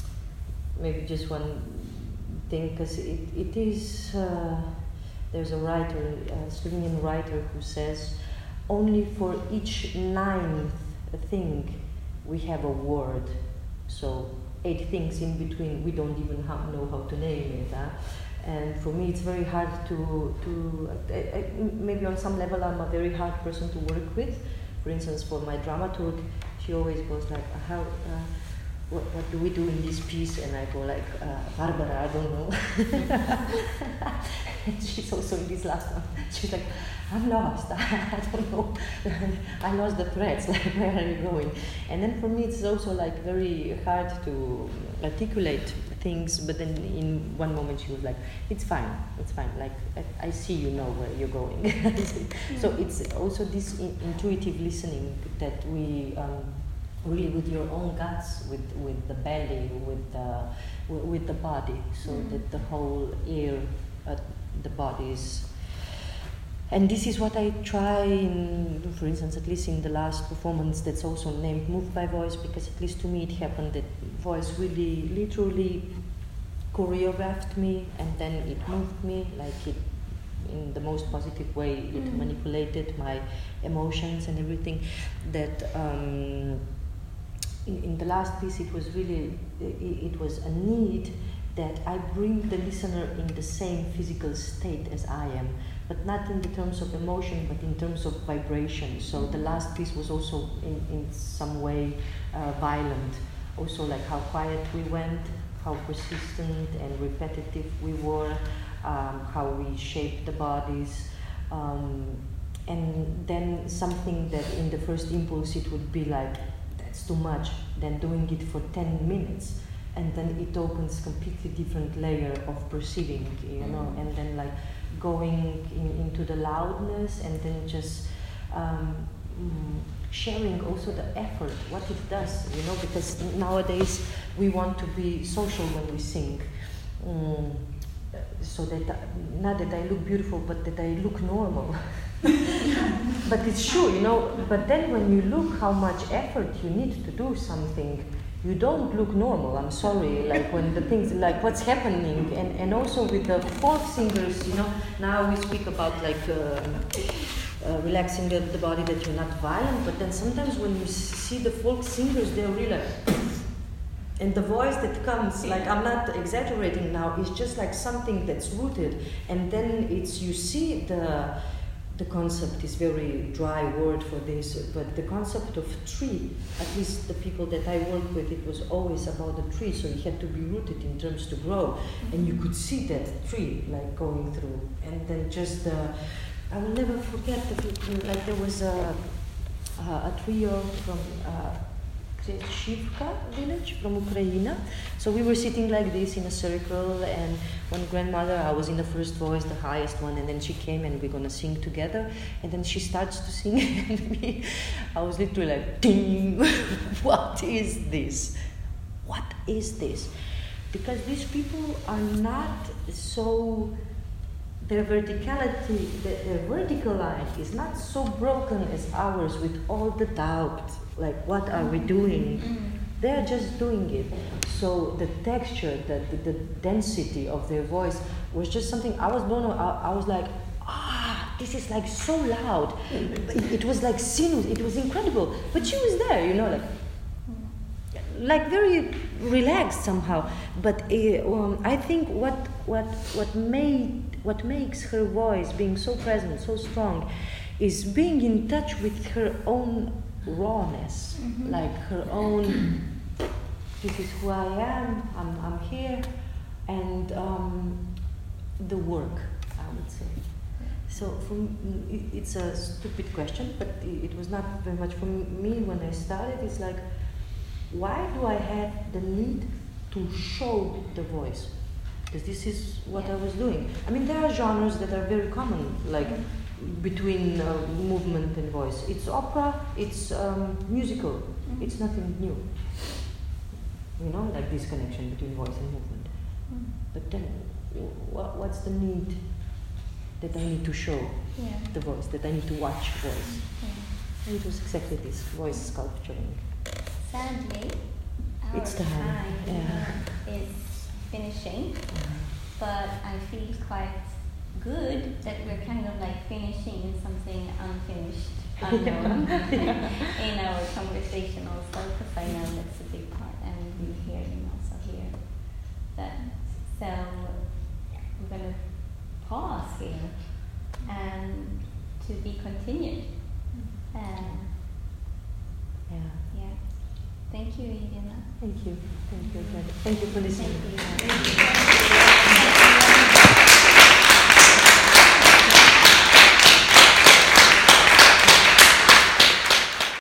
maybe just one thing, because it it is. Uh, there's a writer, a Slovenian writer, who says only for each ninth thing we have a word. So eight things in between we don't even ha- know how to name it. Huh? And for me, it's very hard to to I, I, maybe on some level I'm a very hard person to work with. For instance, for my dramaturg, she always goes like, "How? Uh, what, what do we do in this piece?" And I go like, uh, "Barbara, I don't know." And she's also in this last one. She's like, "I'm lost. I don't know. I lost the threads. Like, where are you going?" And then for me, it's also like very hard to articulate things. But then in one moment, she was like, "It's fine. It's fine. Like, I, I see you know where you're going." Mm-hmm. So it's also this in, intuitive listening that we um, really with your own guts, with with the belly, with the w- with the body, so mm-hmm. that the whole ear, uh, the body is. And this is what I try, in, for instance, at least in the last performance that's also named Moved by Voice, because at least to me it happened that voice really, literally choreographed me, and then it moved me, like it, in the most positive way, it mm. manipulated my emotions and everything. That um, in, in the last piece it was really, it, it was a need that I bring the listener in the same physical state as I am, but not in the terms of emotion, but in terms of vibration. So the last piece was also in, in some way uh, violent. Also like how quiet we went, how persistent and repetitive we were, um, how we shaped the bodies. Um, and then something that in the first impulse it would be like, that's too much, then doing it for ten minutes. And then it opens completely different layer of perceiving, you know, and then like going in, into the loudness, and then just um, sharing also the effort, what it does, you know, because nowadays we want to be social when we sing, um, so that I, not that I look beautiful, but that I look normal. But it's true, you know. But then when you look how much effort you need to do something, you don't look normal, I'm sorry, like when the things, like what's happening, and, and also with the folk singers, you know, now we speak about like uh, uh, relaxing the, the body, that you're not violent, but then sometimes when you see the folk singers, they're really like, and the voice that comes, like I'm not exaggerating now, is just like something that's rooted, and then it's, you see the, the concept is very dry word for this, but the concept of tree, at least the people that I work with, it was always about the tree, so it had to be rooted in terms to grow, and you could see that tree like going through, and then just, uh, I will never forget, that, like there was a, a, a trio from uh, Shivka village from Ukraine. So we were sitting like this in a circle, and one grandmother, I was in the first voice, the highest one, and then she came and we're gonna sing together, and then she starts to sing and me, I was literally like, ding, what is this? What is this? Because these people are not so, their verticality, their, their vertical line is not so broken as ours with all the doubt. Like, what are we doing? Mm-hmm. They're just doing it. So the texture, the, the, the density of their voice was just something, I was blown away. I, I was like, ah, this is like so loud. It, it was like sinuous, it was incredible. But she was there, you know, like, like very relaxed somehow. But uh, um, I think what, what, what, made, what makes her voice being so present, so strong, is being in touch with her own rawness, mm-hmm. like her own, this is who I am, I'm, I'm here, and um, the work, I would say. So for me, it's a stupid question, but it was not very much for me when I started. It's like, why do I have the need to show the voice? Because this is what I was doing. I mean, there are genres that are very common, like between uh, movement and voice. It's opera, it's um, musical, mm-hmm. It's nothing new. You know, like this connection between voice and movement. Mm-hmm. But then, wh- what's the need that I need to show yeah. the voice, that I need to watch voice? Yeah. And it was exactly this, voice sculpturing. Sadly, our it's time, time yeah. is finishing, yeah. But I feel quite good that we're kind of like finishing something unfinished. unknown in our conversation also, because I know that's a big part, and you hear him also hear that. So we're going to pause here and to be continued. Um, Yeah. yeah. Thank you, Irina. Thank you. Thank you. Thank you for listening. Thank you.